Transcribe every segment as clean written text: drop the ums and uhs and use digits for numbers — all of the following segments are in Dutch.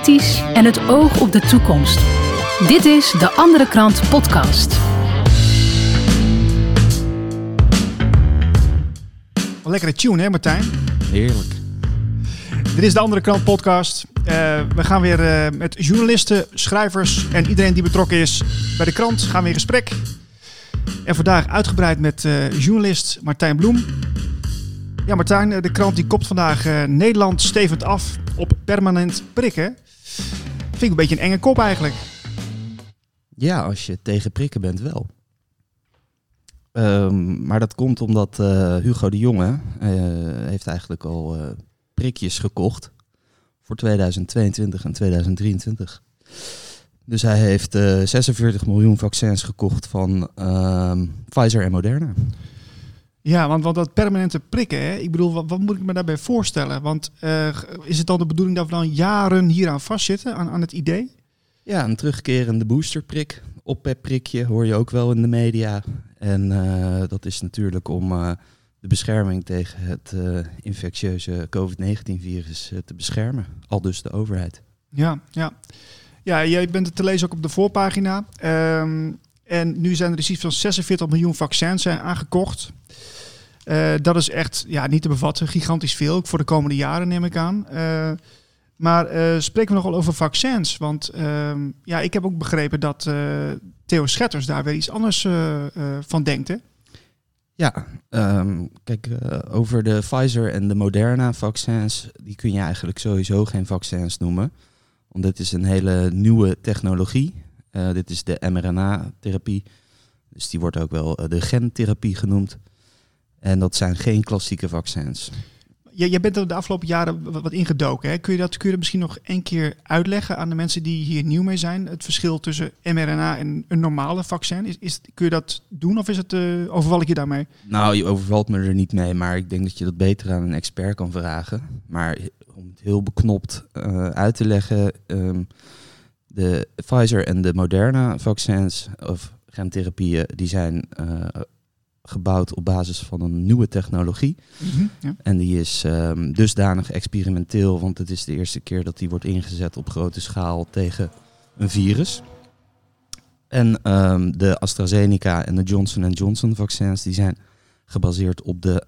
kritisch en het oog op de toekomst. Dit is De Andere Krant podcast. Lekkere tune, hè Martijn? Heerlijk. Dit is De Andere Krant podcast. We gaan weer met journalisten, schrijvers en iedereen die betrokken is bij de krant gaan we in gesprek. En vandaag uitgebreid met journalist Martijn Bloem. Ja Martijn, de krant die kopt vandaag Nederland stevend af op permanent prikken. Vind ik een beetje een enge kop eigenlijk. Ja, als je tegen prikken bent wel. Maar dat komt omdat Hugo de Jonge heeft eigenlijk al prikjes gekocht voor 2022 en 2023. Dus hij heeft 46 miljoen vaccins gekocht van Pfizer en Moderna. Ja, want dat permanente prikken, hè? Ik bedoel, wat moet ik me daarbij voorstellen? Want is het dan de bedoeling dat we dan jaren hieraan vastzitten, aan het idee? Ja, een terugkerende boosterprik. Oppepprikje hoor je ook wel in de media. En dat is natuurlijk om de bescherming tegen het infectieuze COVID-19-virus te beschermen. Aldus de overheid. Ja, jij bent het te lezen ook op de voorpagina. En nu zijn er dus iets van 46 miljoen vaccins aangekocht. Dat is echt niet te bevatten. Gigantisch veel, ook voor de komende jaren neem ik aan. Maar spreken we nogal over vaccins? Want ik heb ook begrepen dat Theo Schetters daar weer iets anders van denkt, hè? Ja, kijk, over de Pfizer en de Moderna vaccins, die kun je eigenlijk sowieso geen vaccins noemen. Want dit is een hele nieuwe technologie. Dit is de mRNA-therapie. Dus die wordt ook wel de gentherapie genoemd. En dat zijn geen klassieke vaccins. Jij bent er de afgelopen jaren wat ingedoken. Hè? Kun je dat misschien nog een keer uitleggen aan de mensen die hier nieuw mee zijn? Het verschil tussen mRNA en een normale vaccin. Kun je dat doen of is het, overval ik je daarmee? Nou, je overvalt me er niet mee. Maar ik denk dat je dat beter aan een expert kan vragen. Maar om het heel beknopt uit te leggen. De Pfizer en de Moderna vaccins of gentherapieën, die zijn gebouwd op basis van een nieuwe technologie. Mm-hmm, ja. En die is dusdanig experimenteel, want het is de eerste keer dat die wordt ingezet op grote schaal tegen een virus. En de AstraZeneca en de Johnson & Johnson vaccins, die zijn gebaseerd op de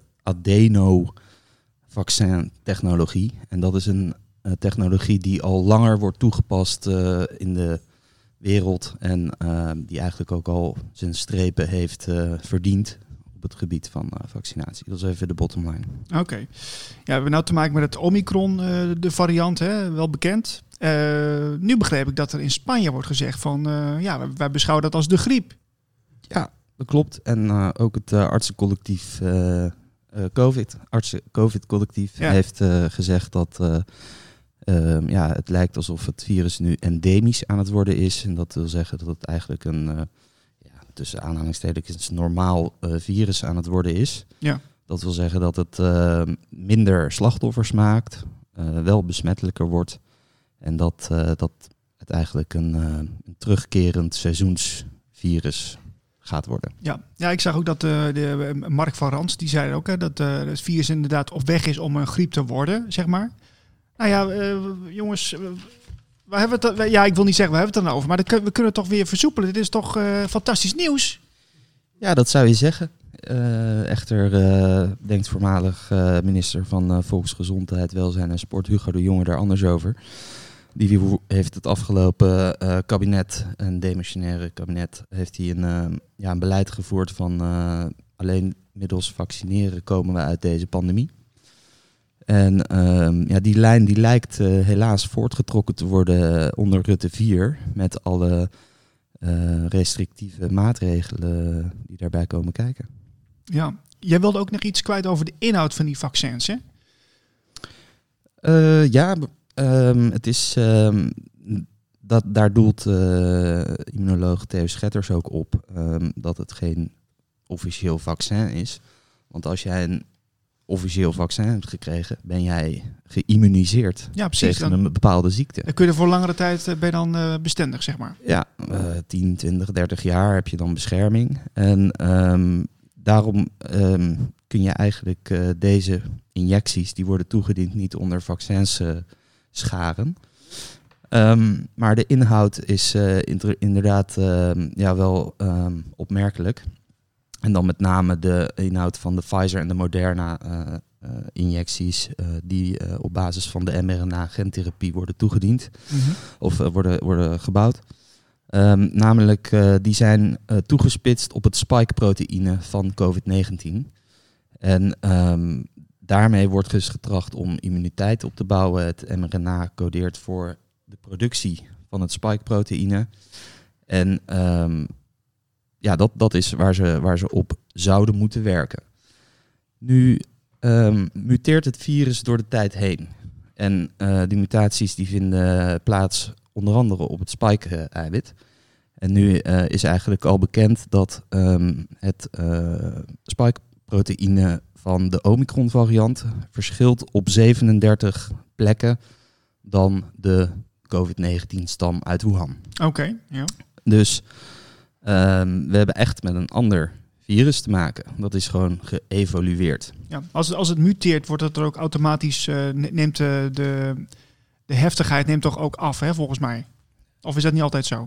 adeno-vaccin technologie. En dat is een technologie die al langer wordt toegepast in de wereld en die eigenlijk ook al zijn strepen heeft verdiend op het gebied van vaccinatie. Dat is even de bottom line. Oké. Ja, we hebben nou te maken met het Omicron, de variant, hè? Wel bekend. Nu begreep ik dat er in Spanje wordt gezegd van, wij beschouwen dat als de griep. Ja, dat klopt. En ook het artsencollectief COVID-collectief heeft gezegd dat het lijkt alsof het virus nu endemisch aan het worden is. En dat wil zeggen dat het eigenlijk een, tussen aanhalingstekens, normaal virus aan het worden is. Ja. Dat wil zeggen dat het minder slachtoffers maakt, wel besmettelijker wordt. En dat het eigenlijk een terugkerend seizoensvirus gaat worden. Ja, ik zag ook dat de Mark van Rans, die zei ook dat het virus inderdaad op weg is om een griep te worden, zeg maar. Nou ja, jongens, waar hebben we het? Ik wil niet zeggen, we hebben het dan over, maar we kunnen het toch weer versoepelen. Dit is toch fantastisch nieuws? Ja, dat zou je zeggen. Echter denkt voormalig minister van Volksgezondheid, Welzijn en Sport, Hugo de Jonge, daar anders over. Die heeft het afgelopen kabinet, een demissionaire kabinet, heeft hij een beleid gevoerd van alleen middels vaccineren komen we uit deze pandemie. En die lijn die lijkt helaas voortgetrokken te worden onder Rutte 4 met alle restrictieve maatregelen die daarbij komen kijken. Ja, jij wilde ook nog iets kwijt over de inhoud van die vaccins, hè? Het is daar doelt immunoloog Theo Schetters ook op dat het geen officieel vaccin is. Want als jij een officieel vaccin hebt gekregen, ben jij geïmmuniseerd tegen een bepaalde ziekte. Dan kun je er voor langere tijd bestendig, zeg maar. Ja, 10, 20, 30 jaar heb je dan bescherming. En daarom kun je eigenlijk deze injecties, die worden toegediend, niet onder vaccins scharen. Maar de inhoud is inderdaad wel opmerkelijk. En dan met name de inhoud van de Pfizer en de Moderna injecties die op basis van de mRNA-gentherapie worden toegediend of worden gebouwd. Namelijk, die zijn toegespitst op het spike-proteïne van COVID-19. En daarmee wordt dus getracht om immuniteit op te bouwen. Het mRNA codeert voor de productie van het spike-proteïne. En dat is waar ze op zouden moeten werken. Nu muteert het virus door de tijd heen. En die mutaties die vinden plaats onder andere op het spike-eiwit. En nu is eigenlijk al bekend dat het spike-proteïne van de Omicron-variant verschilt op 37 plekken dan de COVID-19-stam uit Wuhan. Oké, ja. Dus we hebben echt met een ander virus te maken. Dat is gewoon geëvolueerd. Ja, als het muteert, wordt het er ook automatisch, neemt de heftigheid neemt toch ook af, hè, volgens mij? Of is dat niet altijd zo?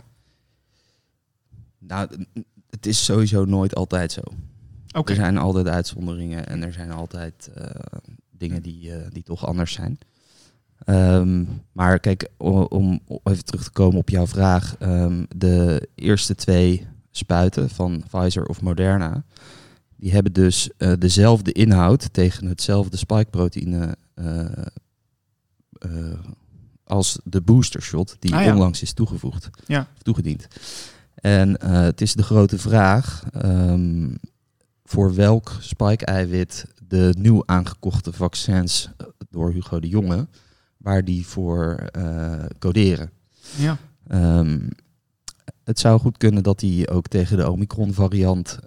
Nou, het is sowieso nooit altijd zo. Okay. Er zijn altijd uitzonderingen en er zijn altijd dingen die toch anders zijn. Maar kijk, om even terug te komen op jouw vraag. De eerste 2 spuiten van Pfizer of Moderna, die hebben dus dezelfde inhoud tegen hetzelfde spike-proteïne als de boostershot die onlangs is toegediend. En het is de grote vraag voor welk spike-eiwit de nieuw aangekochte vaccins door Hugo de Jonge, waar die voor coderen. Ja. Het zou goed kunnen dat die ook tegen de Omicron-variant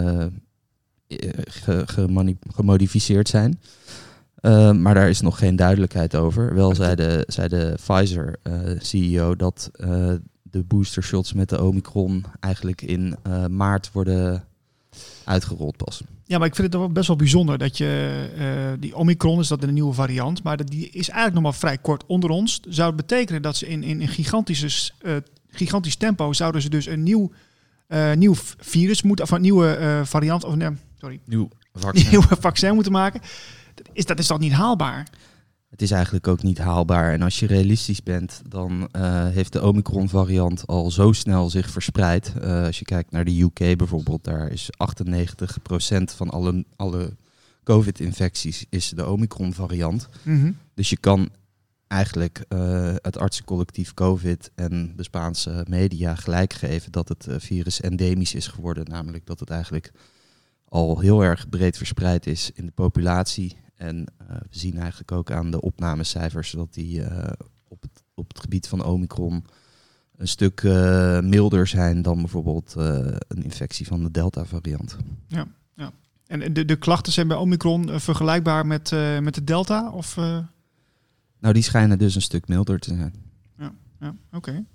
gemodificeerd zijn. Maar daar is nog geen duidelijkheid over. Wel zei de Pfizer-CEO dat de boostershots met de Omicron eigenlijk in maart worden uitgerold pas. Ja, maar ik vind het wel best wel bijzonder dat je die Omicron is dat een nieuwe variant, maar die is eigenlijk nog maar vrij kort onder ons. Zou het betekenen dat ze in gigantisch tempo zouden ze dus een nieuw virus moeten, of een nieuwe variant, of nieuw vaccin moeten maken? Dat is toch niet haalbaar? Het is eigenlijk ook niet haalbaar. En als je realistisch bent, dan heeft de Omicron-variant al zo snel zich verspreid. Als je kijkt naar de UK bijvoorbeeld, daar is 98% van alle COVID-infecties is de Omicron-variant. Mm-hmm. Dus je kan eigenlijk het artsencollectief COVID en de Spaanse media gelijk geven dat het virus endemisch is geworden. Namelijk dat het eigenlijk al heel erg breed verspreid is in de populatie. En we zien eigenlijk ook aan de opnamecijfers dat die op het gebied van Omicron een stuk milder zijn dan bijvoorbeeld een infectie van de Delta-variant. Ja. En de klachten zijn bij Omicron vergelijkbaar met de Delta? Of, Nou, die schijnen dus een stuk milder te zijn. Ja, oké.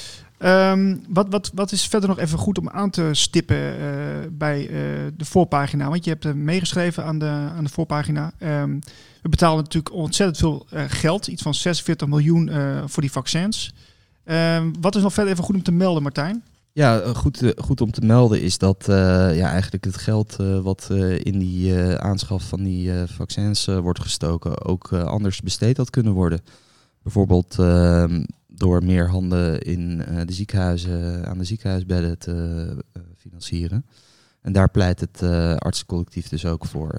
Wat is verder nog even goed om aan te stippen bij de voorpagina? Want je hebt meegeschreven aan de voorpagina. We betalen natuurlijk ontzettend veel geld. Iets van 46 miljoen voor die vaccins. Wat is nog verder even goed om te melden, Martijn? Ja, goed om te melden is dat eigenlijk het geld wat in die aanschaf van die vaccins wordt gestoken ook anders besteed had kunnen worden. Bijvoorbeeld door meer handen in de ziekenhuizen, aan de ziekenhuisbedden te financieren. En daar pleit het artsencollectief dus ook voor.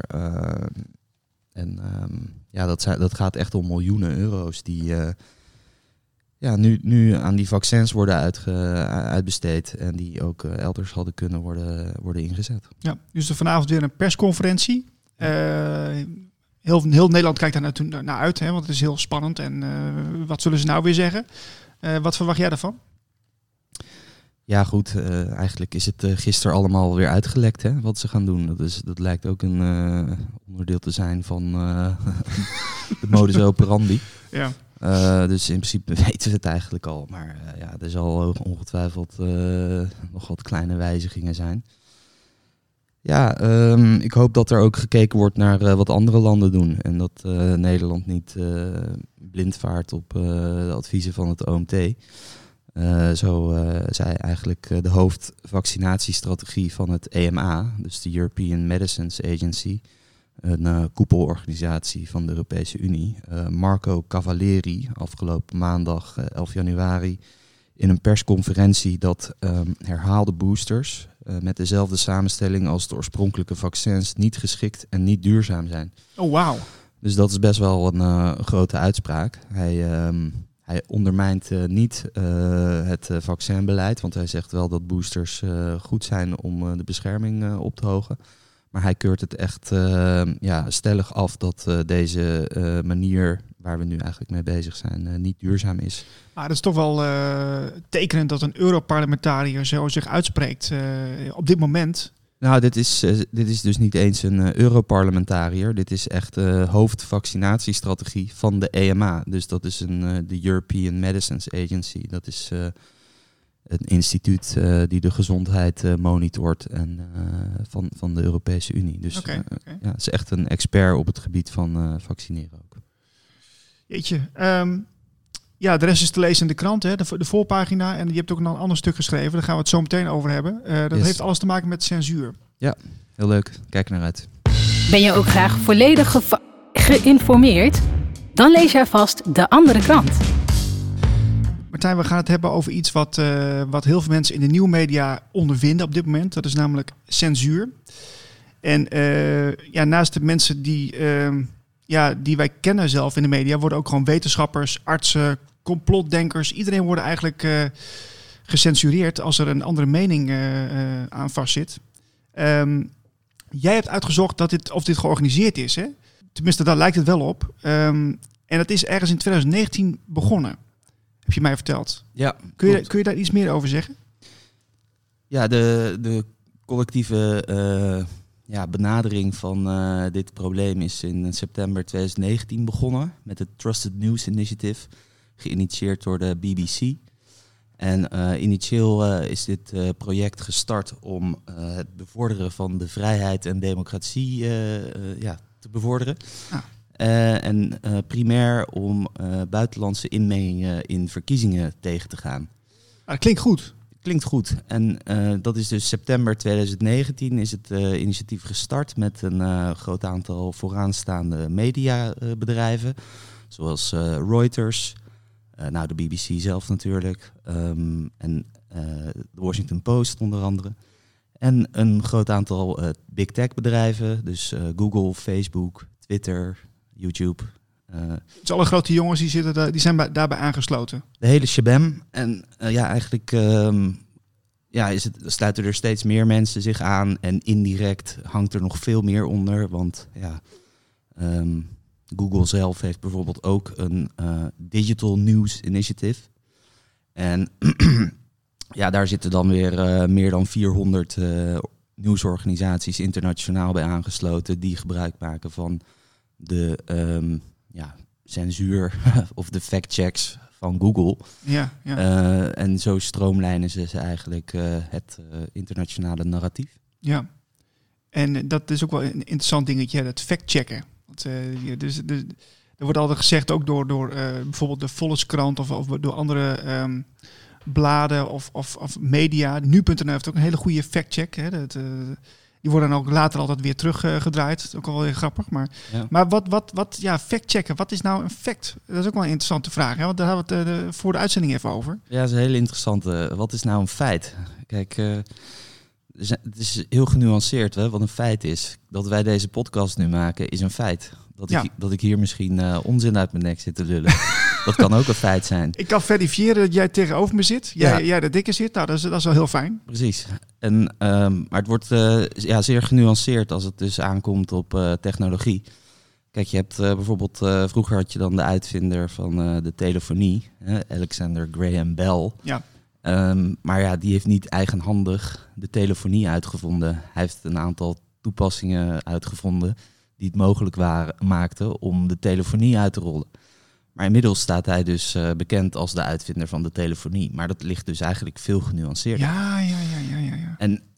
Dat gaat echt om miljoenen euro's die nu aan die vaccins worden uitbesteed en die ook elders hadden kunnen worden ingezet. Ja, dus er vanavond weer een persconferentie. Heel Nederland kijkt daar naar uit, hè, want het is heel spannend. En wat zullen ze nou weer zeggen? Wat verwacht jij daarvan? Ja goed, eigenlijk is het gisteren allemaal weer uitgelekt, hè, wat ze gaan doen. Dat lijkt ook een onderdeel te zijn van de modus operandi. Ja. Dus in principe weten we het eigenlijk al. Maar er zal ongetwijfeld nog wat kleine wijzigingen zijn. Ja, ik hoop dat er ook gekeken wordt naar wat andere landen doen. En dat Nederland niet blind vaart op de adviezen van het OMT. Zo zei eigenlijk de hoofdvaccinatiestrategie van het EMA, dus de European Medicines Agency, een koepelorganisatie van de Europese Unie, Marco Cavaleri, afgelopen maandag 11 januari, in een persconferentie dat herhaalde boosters met dezelfde samenstelling als de oorspronkelijke vaccins niet geschikt en niet duurzaam zijn. Oh, wauw. Dus dat is best wel een grote uitspraak. Hij ondermijnt niet het vaccinbeleid, want hij zegt wel dat boosters goed zijn om de bescherming op te hogen. Maar hij keurt het echt stellig af dat deze manier waar we nu eigenlijk mee bezig zijn niet duurzaam is. Dat is toch wel tekenend dat een Europarlementariër zo zich uitspreekt op dit moment. Nou, dit is dus niet eens een Europarlementariër. Dit is echt de hoofdvaccinatiestrategie van de EMA. Dus dat is de European Medicines Agency. Dat is een instituut die de gezondheid monitort en van de Europese Unie. Dus ja, het is echt een expert op het gebied van vaccineren ook. Jeetje. Ja, de rest is te lezen in de krant, hè? De voorpagina. En je hebt ook nog een ander stuk geschreven. Daar gaan we het zo meteen over hebben. Dat heeft alles te maken met censuur. Ja, heel leuk. Kijk naar uit. Ben je ook graag volledig geïnformeerd? Dan lees jij vast De Andere Krant. Martijn, we gaan het hebben over iets wat heel veel mensen in de nieuwmedia ondervinden op dit moment. Dat is namelijk censuur. En naast de mensen die wij kennen zelf in de media, worden ook gewoon wetenschappers, artsen, complotdenkers. Iedereen wordt eigenlijk gecensureerd als er een andere mening aan vastzit. Jij hebt uitgezocht of dit georganiseerd is, hè? Tenminste, daar lijkt het wel op. En dat is ergens in 2019 begonnen, heb je mij verteld. Ja, kun je daar iets meer over zeggen? Ja, de collectieve benadering van dit probleem is in september 2019 begonnen met het Trusted News Initiative, geïnitieerd door de BBC. En initieel is dit project gestart om het bevorderen van de vrijheid en democratie te bevorderen. En primair om buitenlandse inmengingen in verkiezingen tegen te gaan. Dat klinkt goed. Klinkt goed. En dat is dus september 2019 is het initiatief gestart met een groot aantal vooraanstaande mediabedrijven. Zoals Reuters, de BBC zelf natuurlijk. En de Washington Post onder andere. En een groot aantal big tech bedrijven. Dus Google, Facebook, Twitter, YouTube. Dus alle grote jongens die zijn daarbij aangesloten. De hele shabam. En eigenlijk sluiten er steeds meer mensen zich aan. En indirect hangt er nog veel meer onder. Want Google zelf heeft bijvoorbeeld ook een Digital News Initiative. En daar zitten dan weer meer dan 400 nieuwsorganisaties internationaal bij aangesloten. Die gebruik maken van de censuur of de fact-checks van Google. Ja. En zo stroomlijnen ze eigenlijk het internationale narratief. Ja, en dat is ook wel een interessant dingetje, dat fact-checken. Want, er wordt altijd gezegd, ook door bijvoorbeeld de Volkskrant of door andere bladen of media. Nu.nl heeft ook een hele goede fact-check. Hè? Die worden dan ook later altijd weer teruggedraaid. Dat is ook wel weer grappig. Maar wat fact-checken, wat is nou een fact? Dat is ook wel een interessante vraag. Hè? Want daar hebben we het voor de uitzending even over. Ja, dat is een hele interessante. Wat is nou een feit? Kijk, het is heel genuanceerd. Hè? Wat een feit is. Dat wij deze podcast nu maken, is een feit. Dat ik hier misschien onzin uit mijn nek zit te lullen. Dat kan ook een feit zijn. Ik kan verifiëren dat jij tegenover me zit. Jij de dikke zit. Nou, dat is wel heel fijn. Precies. Maar het wordt zeer genuanceerd als het dus aankomt op technologie. Kijk, je hebt bijvoorbeeld... vroeger had je dan de uitvinder van de telefonie. Alexander Graham Bell. Ja. Maar die heeft niet eigenhandig de telefonie uitgevonden. Hij heeft een aantal toepassingen uitgevonden die het mogelijk maakten om de telefonie uit te rollen. Maar inmiddels staat hij dus bekend als de uitvinder van de telefonie. Maar dat ligt dus eigenlijk veel genuanceerder. Ja. En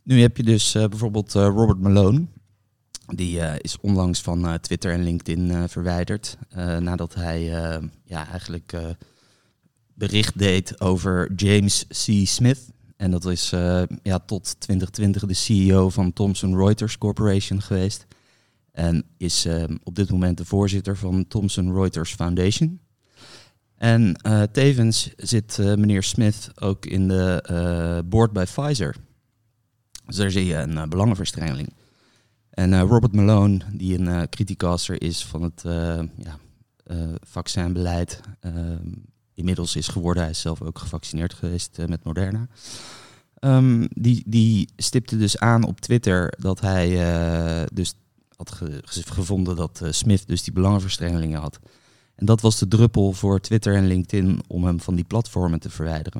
Nu heb je dus bijvoorbeeld Robert Malone. Die is onlangs van Twitter en LinkedIn verwijderd. Nadat hij eigenlijk bericht deed over James C. Smith. En dat is tot 2020 de CEO van Thomson Reuters Corporation geweest. En is op dit moment de voorzitter van Thomson Reuters Foundation. En tevens zit meneer Smith ook in de board bij Pfizer. Dus daar zie je een belangenverstrengeling. En Robert Malone, die een criticaster is van het vaccinbeleid, inmiddels is geworden, hij is zelf ook gevaccineerd geweest met Moderna. Die stipte dus aan op Twitter dat hij dus had gevonden dat Smith dus die belangenverstrengelingen had. En dat was de druppel voor Twitter en LinkedIn om hem van die platformen te verwijderen.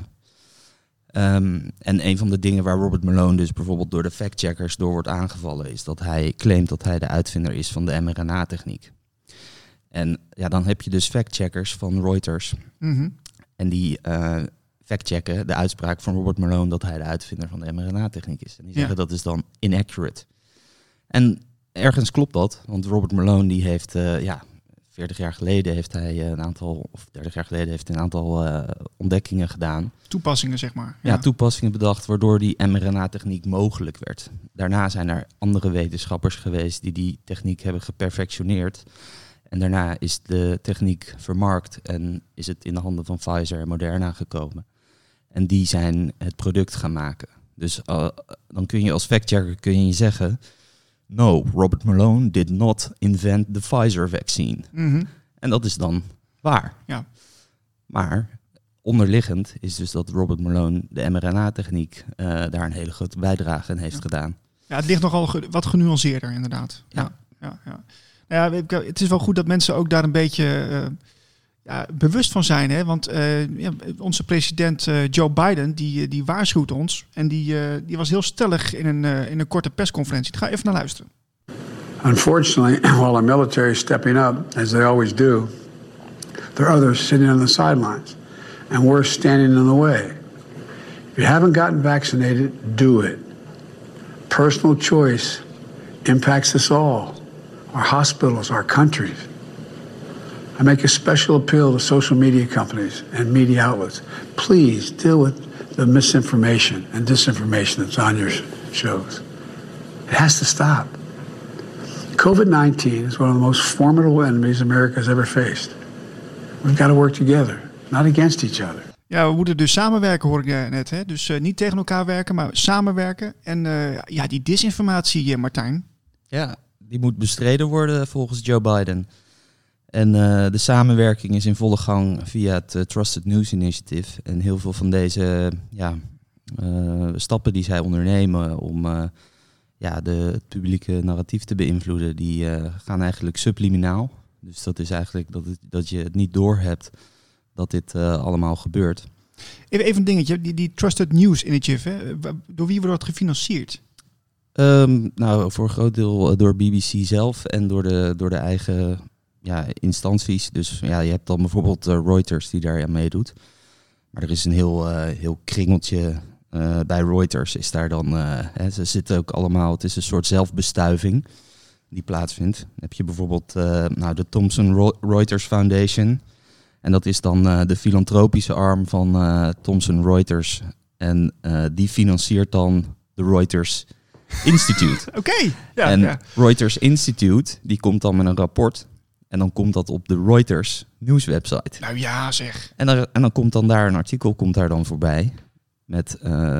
En een van de dingen waar Robert Malone dus bijvoorbeeld door de factcheckers door wordt aangevallen is dat hij claimt dat hij de uitvinder is van de mRNA-techniek. En dan heb je dus factcheckers van Reuters. Mm-hmm. En die factchecken de uitspraak van Robert Malone dat hij de uitvinder van de mRNA-techniek is. En die zeggen dat is dan inaccurate. En ergens klopt dat, want Robert Malone die heeft 40 jaar geleden heeft hij een aantal ontdekkingen gedaan. Toepassingen, zeg maar. Ja, toepassingen bedacht waardoor die mRNA-techniek mogelijk werd. Daarna zijn er andere wetenschappers geweest die techniek hebben geperfectioneerd. En daarna is de techniek vermarkt en is het in de handen van Pfizer en Moderna gekomen. En die zijn het product gaan maken. Dus dan kun je als factchecker zeggen... No, Robert Malone did not invent the Pfizer vaccine. Mm-hmm. En dat is dan waar. Ja. Maar onderliggend is dus dat Robert Malone de mRNA-techniek daar een hele grote bijdrage in heeft gedaan. Ja, het ligt nogal wat genuanceerder inderdaad. Ja. Het is wel goed dat mensen ook daar een beetje bewust van zijn. Hè? Want onze president Joe Biden, die waarschuwt ons. En die was heel stellig in een korte persconferentie. Ga even naar luisteren. Unfortunately, while our military is stepping up, as they always do, there are others sitting on the sidelines. And we're standing in the way. If you haven't gotten vaccinated, do it. Personal choice impacts us all. Our hospitals, our countries. I make a special appeal to social media companies and media outlets. Please deal with the misinformation and disinformation that's on your shows. It has to stop. COVID-19 is one of the most formidable enemies America has ever faced. We've got to work together, not against each other. Ja, we moeten dus samenwerken, hoor ik net. Hè? Dus niet tegen elkaar werken, maar samenwerken. En die disinformatie, Martijn. Ja, die moet bestreden worden volgens Joe Biden. En de samenwerking is in volle gang via het Trusted News Initiative. En heel veel van deze stappen die zij ondernemen om het publieke narratief te beïnvloeden, die gaan eigenlijk subliminaal. Dus dat is eigenlijk dat je het niet doorhebt dat dit allemaal gebeurt. Even een dingetje, die Trusted News Initiative, hè? Door wie wordt dat gefinancierd? Voor een groot deel door BBC zelf en door de eigen instanties. Dus je hebt dan bijvoorbeeld Reuters die daar aan meedoet. Maar er is een heel kringeltje bij Reuters. Is daar dan, ze zitten ook allemaal, het is een soort zelfbestuiving die plaatsvindt. Dan heb je bijvoorbeeld de Thomson Reuters Foundation. En dat is dan de filantropische arm van Thomson Reuters. En die financiert dan de Reuters Institute. Oké. Reuters Institute, die komt dan met een rapport. En dan komt dat op de Reuters nieuwswebsite. Nou ja, zeg. En dan komt dan daar een artikel daar dan voorbij. Met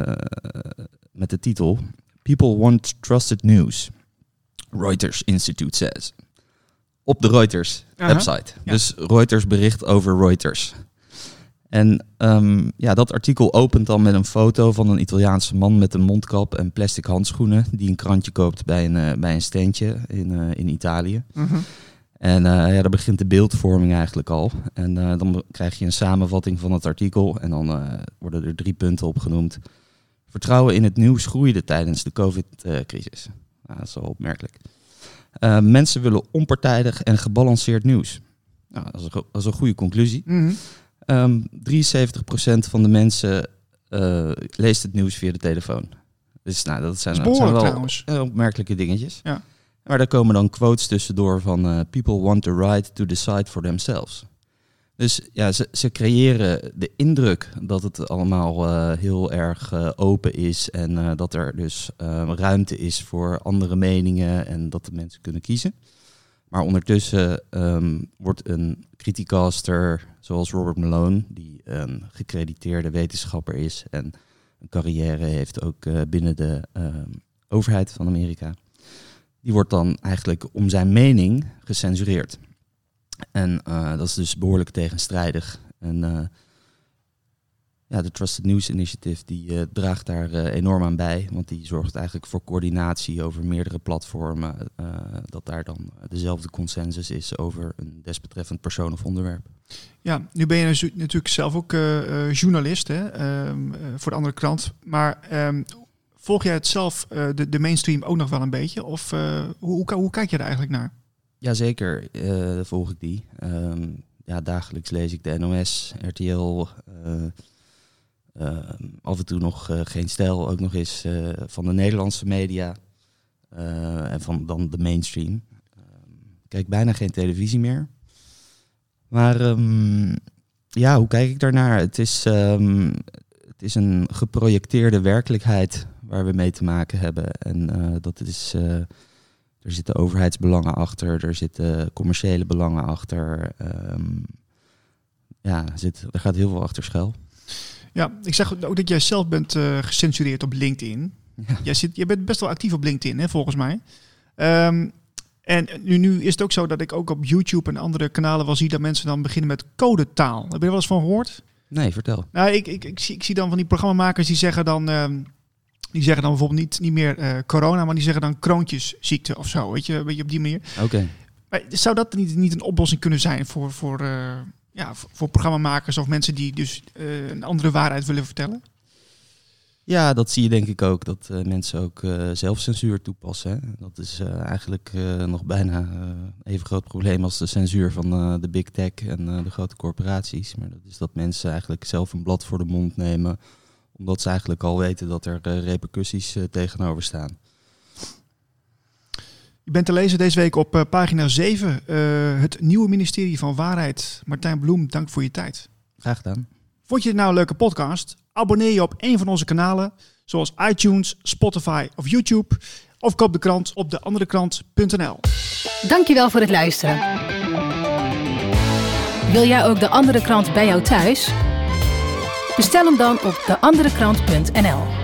de titel People want trusted news. Reuters Institute says. Op de Reuters website. Ja. Dus Reuters bericht over Reuters. En dat artikel opent dan met een foto van een Italiaanse man met een mondkap en plastic handschoenen. Die een krantje koopt bij een steentje in Italië. Uh-huh. En daar begint de beeldvorming eigenlijk al. En dan krijg je een samenvatting van het artikel. En dan worden er 3 punten opgenoemd. Vertrouwen in het nieuws groeide tijdens de COVID-crisis. Dat is wel opmerkelijk. Mensen willen onpartijdig en gebalanceerd nieuws. Nou, dat is een goede conclusie. Mm-hmm. 73% van de mensen leest het nieuws via de telefoon. Dus dat zijn wel trouwens opmerkelijke dingetjes. Ja. Maar daar komen dan quotes tussendoor van people want the right to decide for themselves. Dus ja, ze creëren de indruk dat het allemaal heel erg open is en dat er dus ruimte is voor andere meningen en dat de mensen kunnen kiezen. Maar ondertussen wordt een criticaster zoals Robert Malone, die een gecrediteerde wetenschapper is en een carrière heeft ook binnen de overheid van Amerika, die wordt dan eigenlijk om zijn mening gecensureerd. En dat is dus behoorlijk tegenstrijdig. En de Trusted News Initiative die draagt daar enorm aan bij. Want die zorgt eigenlijk voor coördinatie over meerdere platformen. Dat daar dan dezelfde consensus is over een desbetreffend persoon of onderwerp. Ja, nu ben je natuurlijk zelf ook journalist hè? Voor de andere krant. Maar volg jij het zelf, de mainstream ook nog wel een beetje? Of hoe kijk je er eigenlijk naar? Jazeker, volg ik die. Dagelijks lees ik de NOS, RTL, af en toe nog Geen Stijl, ook nog eens van de Nederlandse media en van dan de mainstream. Ik kijk bijna geen televisie meer. Maar hoe kijk ik daarnaar? Het is een geprojecteerde werkelijkheid waar we mee te maken hebben. En dat is... Er zitten overheidsbelangen achter, er zitten commerciële belangen achter. Er gaat heel veel achter schuil. Ja, ik zag ook dat jij zelf bent gecensureerd op LinkedIn. Ja. Je bent best wel actief op LinkedIn, hè, volgens mij. En nu is het ook zo dat ik ook op YouTube en andere kanalen wel zie dat mensen dan beginnen met codetaal. Heb je er wel eens van gehoord? Nee, vertel. Nou, ik zie dan van die programmamakers die zeggen dan... Die zeggen dan bijvoorbeeld niet meer corona, maar die zeggen dan kroontjesziekte of zo. Weet je op die manier. Oké. Maar zou dat niet een oplossing kunnen zijn voor programmamakers of mensen die dus een andere waarheid willen vertellen? Ja, dat zie je denk ik ook. Dat mensen ook zelfcensuur toepassen. Hè? Dat is eigenlijk nog bijna even groot probleem als de censuur van de big tech en de grote corporaties. Maar dat is dat mensen eigenlijk zelf een blad voor de mond nemen, omdat ze eigenlijk al weten dat er repercussies tegenover staan. Je bent te lezen deze week op pagina 7. Het nieuwe ministerie van Waarheid. Martijn Bloem, dank voor je tijd. Graag gedaan. Vond je het nou een leuke podcast? Abonneer je op een van onze kanalen, zoals iTunes, Spotify of YouTube. Of koop de krant op deanderekrant.nl. Dankjewel voor het luisteren. Wil jij ook De Andere Krant bij jou thuis? Bestel hem dan op deanderekrant.nl.